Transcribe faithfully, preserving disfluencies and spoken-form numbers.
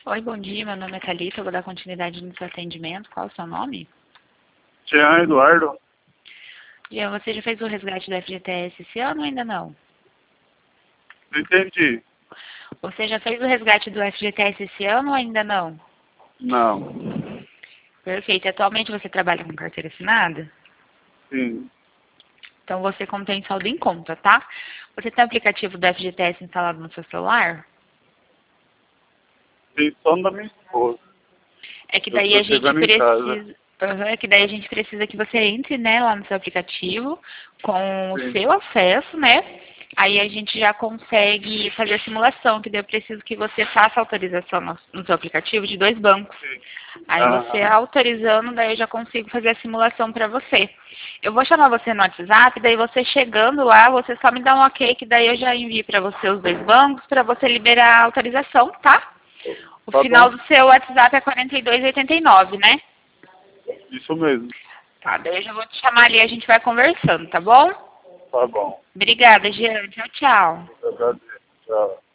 Oi, bom dia. Meu nome é Thalita. Eu vou dar continuidade no seu atendimento. Qual o seu nome? Jean Eduardo. Jean, você já fez o resgate do F G T S esse ano ou ainda não? Não entendi. Você já fez o resgate do F G T S esse ano ou ainda não? Não. Perfeito. Atualmente você trabalha com carteira assinada? Sim. Então você contém saldo em conta, tá? Você tem o aplicativo do F G T S instalado no seu celular? Tem só da minha esposa. É que Eu daí tô a gente chegando em casa. precisa... Uhum, é que daí a gente precisa que você entre, né, lá no seu aplicativo com o Sim. seu acesso, né? Aí a gente já consegue fazer a simulação, que daí eu preciso que você faça a autorização no, no seu aplicativo de dois bancos. Sim. Aí você Aham. autorizando, daí eu já consigo fazer a simulação para você. Eu vou chamar você no WhatsApp, daí você chegando lá, você só me dá um ok, que daí eu já envio para você os dois bancos, para você liberar a autorização, tá? O Tá final bom. do seu WhatsApp é quarenta e dois oitenta e nove, né? Isso mesmo. Tá, daí eu já vou te chamar ali e a gente vai conversando, tá bom? Tá bom. Obrigada, Jean. Tchau, tchau. Eu agradeço. Tchau.